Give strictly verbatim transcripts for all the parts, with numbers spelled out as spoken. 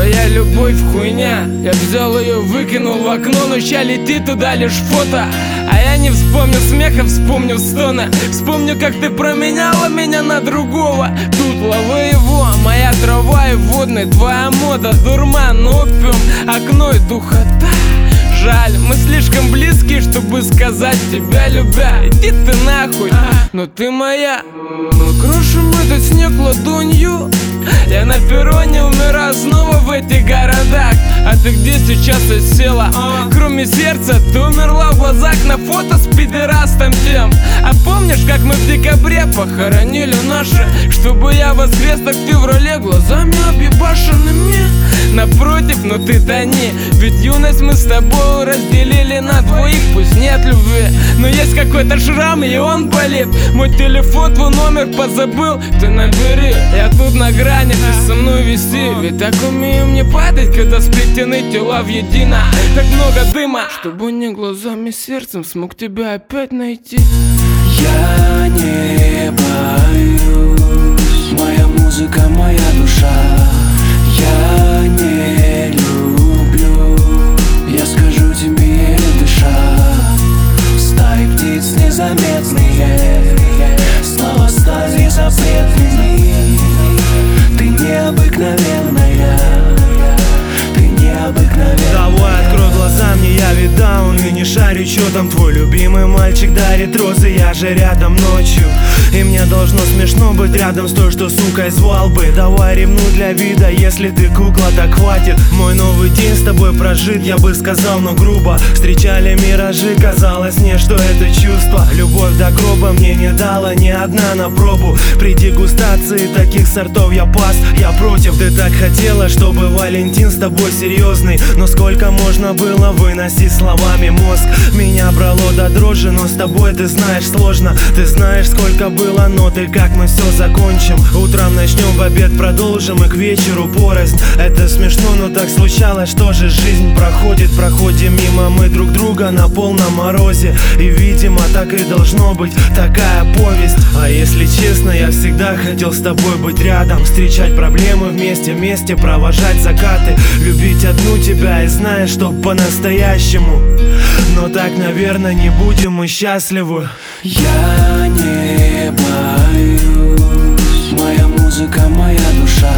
твоя любовь хуйня. Я взял ее, выкинул в окно, но ща летит туда лишь фото. А я не вспомню смеха, вспомню стоны. Вспомню, как ты променяла меня на другого. Тут ловы его, моя трава и водный, твоя мода, дурман, опиум, окно и духота. Жаль, мы слишком близки, чтобы сказать тебя любя. Иди ты нахуй, но ты моя. Мы крошим этот снег ладонью. Я на перроне умираю снова в этих городах. А ты где сейчас осела? Кроме сердца, ты умерла в глазах на фото с пидерастом тем. А помнишь, как мы в декабре похоронили наши? Чтобы я воскрес, так ты в роле глазами объебашенными. Напротив, но ты тони, ведь юность мы с тобой разделили на двоих. Пусть нет любви, но есть какой-то шрам, и он болит. Мой телефон, твой номер позабыл, ты набери. Я тут на грани, ты со мной виси. Ведь так умеем не падать, когда сплетены тела в едино. Так много дыма, чтобы не глазами, сердцем смог тебя опять найти. Я не боюсь, моя музыка, моя душа. Я не люблю, я скажу тебе, еле дыша. Стаи птиц незаметные снова стали запретными. Ты необыкновенная, ты необыкновенная. Давай открой глаза, мне я видал, и не шарю, чё там твой любимый мальчик дарит розы, я же рядом ночью. И мне должно смешно быть рядом с той, что сукой звал бы. Давай ревну для вида, если ты кукла, так хватит. Мой новый день с тобой прожит, я бы сказал, но грубо. Встречали миражи, казалось мне, что это чувство. Любовь до гроба мне не дала ни одна на пробу. При дегустации таких сортов я пас, я против. Ты так хотела, чтобы Валентин с тобой серьезный, но сколько можно было выносить словами мозг? Меня брало до дрожи, но с тобой, ты знаешь, сложно. Ты знаешь, сколько было нот и как мы все закончим. Утром начнем, в обед продолжим и к вечеру порознь. Это смешно, но так случалось, что же жизнь проходит. Проходим мимо мы друг друга на полном морозе. И видимо так и должно быть, такая повесть. А если честно, я всегда хотел с тобой быть рядом. Встречать проблемы вместе, вместе провожать закаты. Любить одну тебя и знаешь, что по-настоящему. Но так, наверное, не будем мы счастливы. Я не боюсь, моя музыка, моя душа.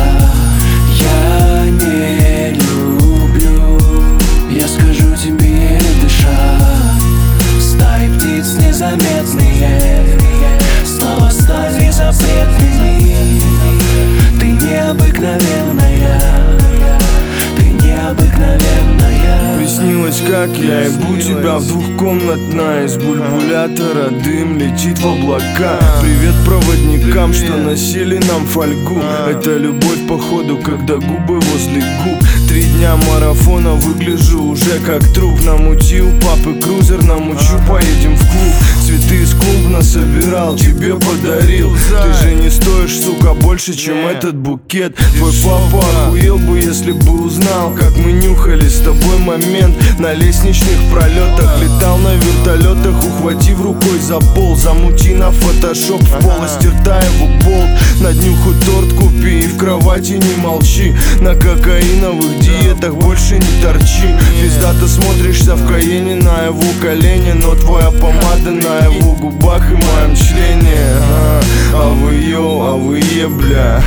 Я не люблю, я скажу тебе, еле дыша. Стаи птиц незаметные снова стали запретными. Ты необыкновенная, ты необыкновенная. Приснилось, как я ебу тебя в двухкомнатной. Из бульбулятора дым летит в облака. Привет проводникам, что носили нам фольгу. Это любовь походу, когда губы возле губ. Три дня марафона, выгляжу уже как труп. Намутил папы крузер, намучу, поедем в клуб. Цветы из клуб насобирал, тебе подарил. Ты же не стоишь, сука, больше, чем этот букет. Твой папа охуел бы, если бы узнал, как мы нюхали с тобой момент на лестничных пролетах. Летал на вертолетах, ухватив рукой за пол. Замути на фотошоп в полости рта его болт. На днюху торт купи и в кровати не молчи. На кокаиновых диетах больше не торчи. Пиздато смотришься в Каене на его колени, но твоя помада на его губах и моем члене. А, а вы ё, а вы е, бля.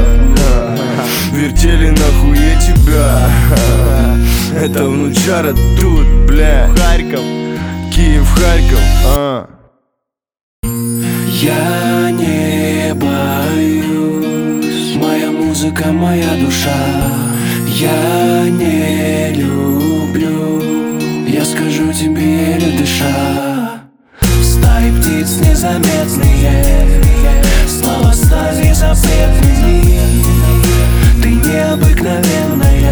Вертели нахуе тебя. Это внучара тут, бля. Харьков, Киев, Харьков, а. Я не боюсь, моя музыка, моя душа. Я не люблю, я скажу тебе, еле дыша. Стаи птиц незаметные снова стали запретными. Ты необыкновенная,